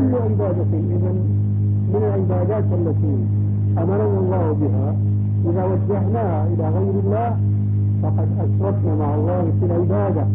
كل عبادة إذن من العبادات التي أمرنا الله بها إذا وجهناها إلى غير الله فقد أشركنا مع الله في العبادة.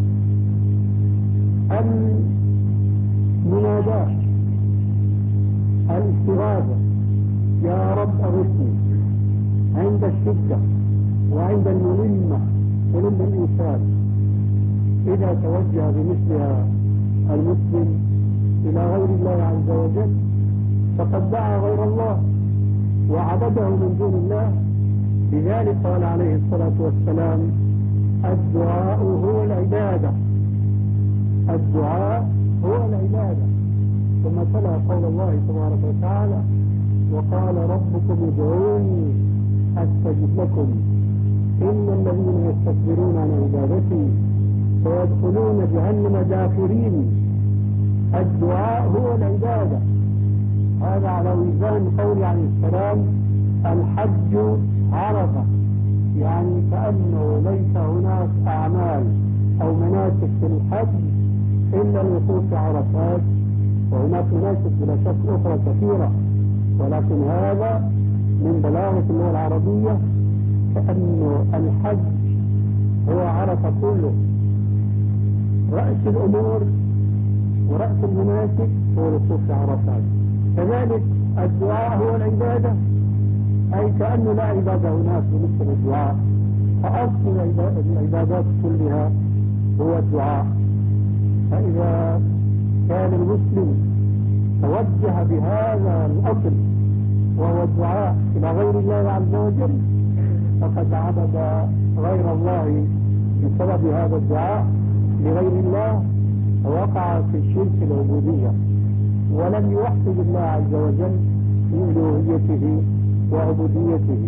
المناداة، الاستغاثة، يا رب أغثني، عند الشدة وعند الملمة يلم الإنسان إذا توجه بمثلها المسلم إلى غير الله عز وجل فقد دعا غير الله وعبده من دون الله. لذلك قال عليه الصلاة والسلام الدعاء هو العبادة، الدعاء هو العبادة. ثم تلا قول الله تبارك وتعالى وقال ربكم ادعوني أستجب لكم إن الذين يستكبرون عن عبادتي سيدخلون جهنم داخرين. الدعاء هو العبادة. هذا على وزان قول عليه السلام الحج عرفة، يعني كأنه ليس هناك أعمال أو مناسك في الحج إلا الوقوف في عرفات، وهناك مناسك بلا شك أخرى كثيرة، ولكن هذا من بلاغة اللغة العربية كأنه الحج هو عرفة كله، رأس الأمور ورأس المناسك هو الوقوف في عرفات. كذلك الدعاء هو العبادة، أي كأنه لا عبادة هناك بمثل الدعاء، فأصل العبادات كلها هو الدعاء. فإذا كان المسلم توجه بهذا الأصل وهو الدعاء إلى غير الله عز وجل فقد عبد غير الله بسبب هذا الدعاء لغير الله، ووقع في الشرك العبودية ولم يوحد الله عز وجل في ألوهيته وعبوديته.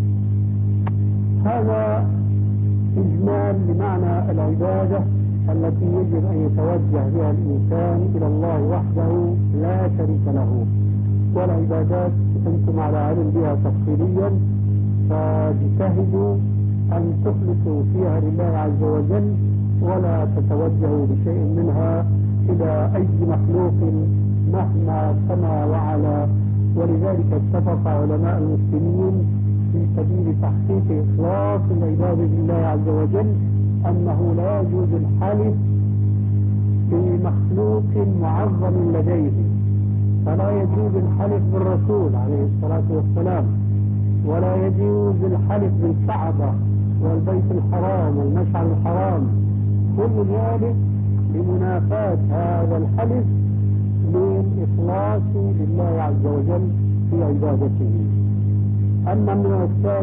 هذا إجمال لمعنى العبادة التي يجب أن يتوجه بها الإنسان إلى الله وحده لا شريك له. والعبادات أنتم على علم بها تفصيليا، فاجتهدوا أن تخلصوا فيها لله عز وجل ولا تتوجهوا بشيء منها إلى أي مخلوق مهما سما وعلا. ولذلك اتفق علماء المسلمين في سبيل تحقيق إخلاص العبادة لله عز وجل أنه لا يجوز الحلف بمخلوق معظم لديه، فلا يجوز الحلف بالرسول عليه الصلاة والسلام، ولا يجوز الحلف بالكعبة والبيت الحرام والمشعر الحرام، كل ذلك لمنافاة هذا الحلف للإخلاص لله عز وجل في عبادته. أما من